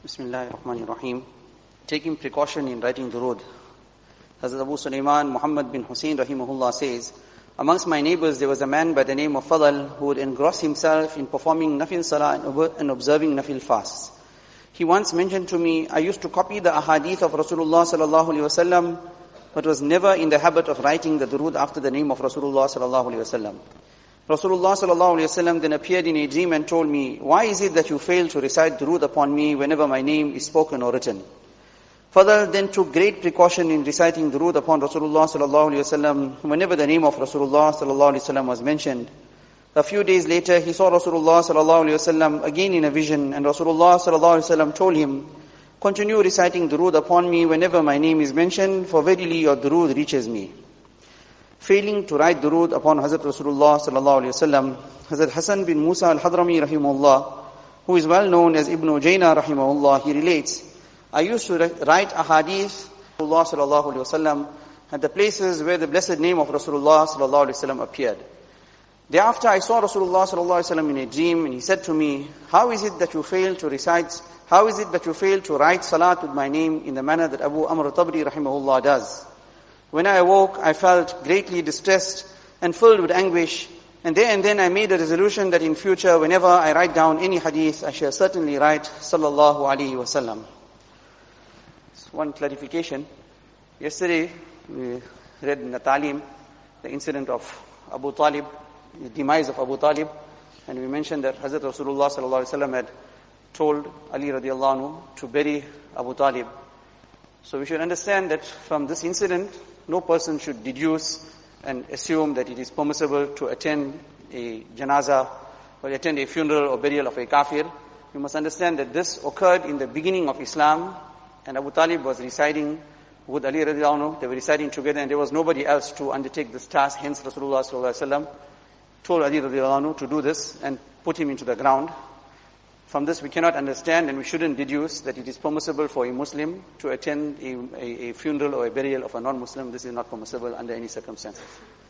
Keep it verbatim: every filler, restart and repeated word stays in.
Bismillahir Rahmanir Rahim. Taking precaution in writing durood. Hazrat Abu Sulaiman Muhammad bin Hussein rahimahullah says, amongst my neighbors there was a man by the name of Fadl who would engross himself in performing nafil salah and observing nafil fasts. He once mentioned to me, I used to copy the ahadith of Rasulullah sallallahu alaihi wasallam, but was never in the habit of writing the durood after the name of Rasulullah sallallahu alaihi wasallam. Rasulullah sallallahu alaihi wasallam then appeared in a dream and told me, why is it that you fail to recite durood upon me whenever my name is spoken or written? Further, then took great precaution in reciting durood upon Rasulullah sallallahu alaihi wasallam whenever the name of Rasulullah sallallahu alaihi wasallam was mentioned. A few days later, he saw Rasulullah sallallahu alaihi wasallam again in a vision, and Rasulullah sallallahu alaihi wasallam told him, continue reciting durood upon me whenever my name is mentioned, for verily your durood reaches me. Failing to write durood upon Hazrat Rasulullah sallallahu alaihi wasallam, Hazrat Hassan bin Musa al-Hadrami rahimahullah, who is well known as Ibn Ujayna rahimahullah, he relates, I used to write ahadith of Rasulullah sallallahu alaihi wasallam at the places where the blessed name of Rasulullah sallallahu alaihi wasallam appeared. Thereafter I saw Rasulullah sallallahu alaihi wasallam in a dream, and he said to me, how is it that you fail to recite, how is it that you fail to write salat with my name in the manner that Abu Amr Tabri rahimahullah does? When I awoke, I felt greatly distressed and filled with anguish, and there and then I made a resolution that in future, whenever I write down any hadith, I shall certainly write sallallahu alaihi wasallam. One clarification. Yesterday, we read in the Talim the incident of Abu Talib, the demise of Abu Talib, and we mentioned that Hazrat Rasulullah sallallahu alaihi wasallam had told Ali radiallahu anhu to bury Abu Talib. So we should understand that from this incident, no person should deduce and assume that it is permissible to attend a janazah or attend a funeral or burial of a kafir. You must understand that this occurred in the beginning of Islam, and Abu Talib was residing with Ali radiallahu anhu. They were residing together, and there was nobody else to undertake this task. Hence Rasulullah sallallahu alaihi wasallam told Ali radiallahu anhu to do this and put him into the ground. From this we cannot understand, and we shouldn't deduce that it is permissible for a Muslim to attend a, a, a funeral or a burial of a non-Muslim. This is not permissible under any circumstances.